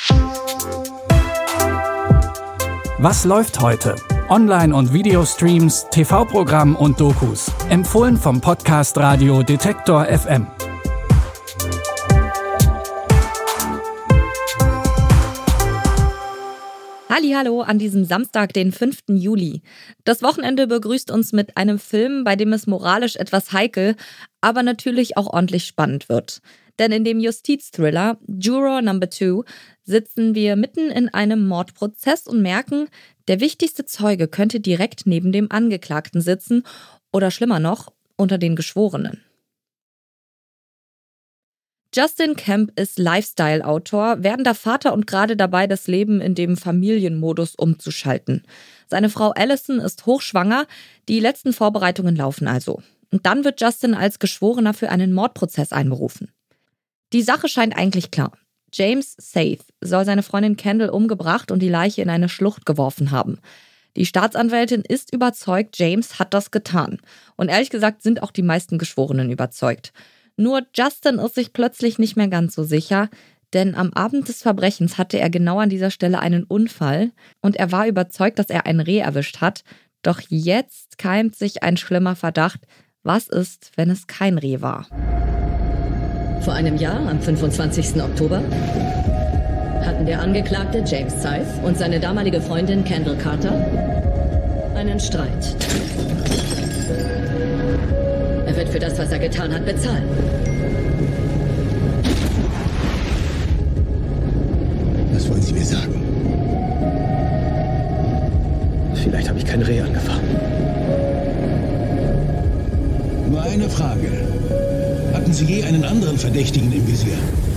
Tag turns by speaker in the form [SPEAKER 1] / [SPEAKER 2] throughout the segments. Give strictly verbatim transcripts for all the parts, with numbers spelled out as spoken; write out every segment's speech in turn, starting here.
[SPEAKER 1] Was läuft heute? Online- und Videostreams, T V-Programm und Dokus. Empfohlen vom Podcast Radio Detektor F M.
[SPEAKER 2] Hallihallo an diesem Samstag, den fünften Juli. Das Wochenende begrüßt uns mit einem Film, bei dem es moralisch etwas heikel, aber natürlich auch ordentlich spannend wird. Denn in dem Justizthriller Juror Number Two sitzen wir mitten in einem Mordprozess und merken, der wichtigste Zeuge könnte direkt neben dem Angeklagten sitzen oder schlimmer noch, unter den Geschworenen. Justin Camp ist Lifestyle-Autor, werdender Vater und gerade dabei, das Leben in dem Familienmodus umzuschalten. Seine Frau Allison ist hochschwanger, die letzten Vorbereitungen laufen also. Und dann wird Justin als Geschworener für einen Mordprozess einberufen. Die Sache scheint eigentlich klar. James Saith soll seine Freundin Kendall umgebracht und die Leiche in eine Schlucht geworfen haben. Die Staatsanwältin ist überzeugt, James hat das getan. Und ehrlich gesagt sind auch die meisten Geschworenen überzeugt. Nur Justin ist sich plötzlich nicht mehr ganz so sicher, denn am Abend des Verbrechens hatte er genau an dieser Stelle einen Unfall und er war überzeugt, dass er ein Reh erwischt hat. Doch jetzt keimt sich ein schlimmer Verdacht. Was ist, wenn es kein Reh war?
[SPEAKER 3] Vor einem Jahr, am fünfundzwanzigsten Oktober, hatten der Angeklagte James Saith und seine damalige Freundin Kendall Carter einen Streit. Er wird für das, was er getan hat, bezahlen.
[SPEAKER 4] Was wollen Sie mir sagen?
[SPEAKER 5] Vielleicht habe ich kein Reh angefahren.
[SPEAKER 4] Nur eine Frage. Hatten Sie je einen anderen Verdächtigen im Visier?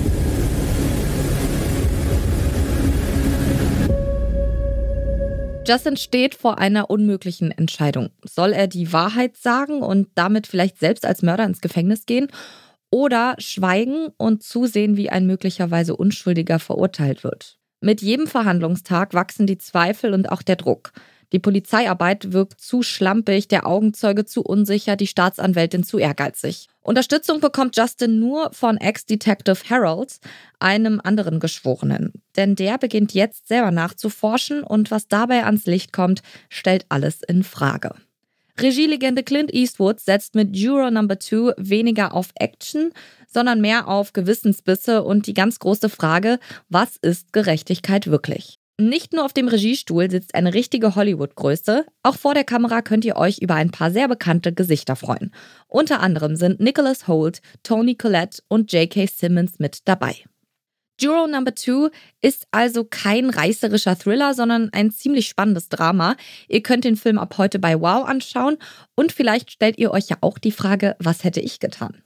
[SPEAKER 2] Justin steht vor einer unmöglichen Entscheidung. Soll er die Wahrheit sagen und damit vielleicht selbst als Mörder ins Gefängnis gehen? Oder schweigen und zusehen, wie ein möglicherweise Unschuldiger verurteilt wird? Mit jedem Verhandlungstag wachsen die Zweifel und auch der Druck. Die Polizeiarbeit wirkt zu schlampig, der Augenzeuge zu unsicher, die Staatsanwältin zu ehrgeizig. Unterstützung bekommt Justin nur von Ex-Detective Harold, einem anderen Geschworenen. Denn der beginnt jetzt selber nachzuforschen und was dabei ans Licht kommt, stellt alles in Frage. Regielegende Clint Eastwood setzt mit Juror Number Two weniger auf Action, sondern mehr auf Gewissensbisse und die ganz große Frage, was ist Gerechtigkeit wirklich? Nicht nur auf dem Regiestuhl sitzt eine richtige Hollywood-Größe, auch vor der Kamera könnt ihr euch über ein paar sehr bekannte Gesichter freuen. Unter anderem sind Nicholas Hoult, Toni Collette und J K. Simmons mit dabei. Juror Number Two ist also kein reißerischer Thriller, sondern ein ziemlich spannendes Drama. Ihr könnt den Film ab heute bei Wow anschauen und vielleicht stellt ihr euch ja auch die Frage, was hätte ich getan?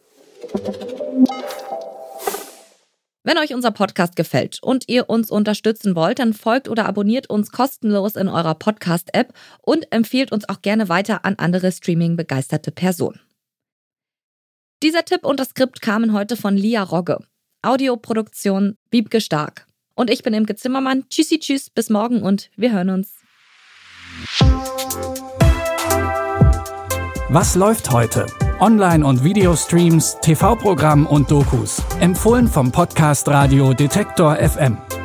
[SPEAKER 2] Wenn euch unser Podcast gefällt und ihr uns unterstützen wollt, dann folgt oder abonniert uns kostenlos in eurer Podcast-App und empfiehlt uns auch gerne weiter an andere Streaming-begeisterte Personen. Dieser Tipp und das Skript kamen heute von Lia Rogge. Audioproduktion Wiebke Stark. Und ich bin Imke Zimmermann. Tschüssi, tschüss, bis morgen und wir hören uns.
[SPEAKER 1] Was läuft heute? Online- und Videostreams, T V-Programm und Dokus. Empfohlen vom Podcast Radio Detektor F M.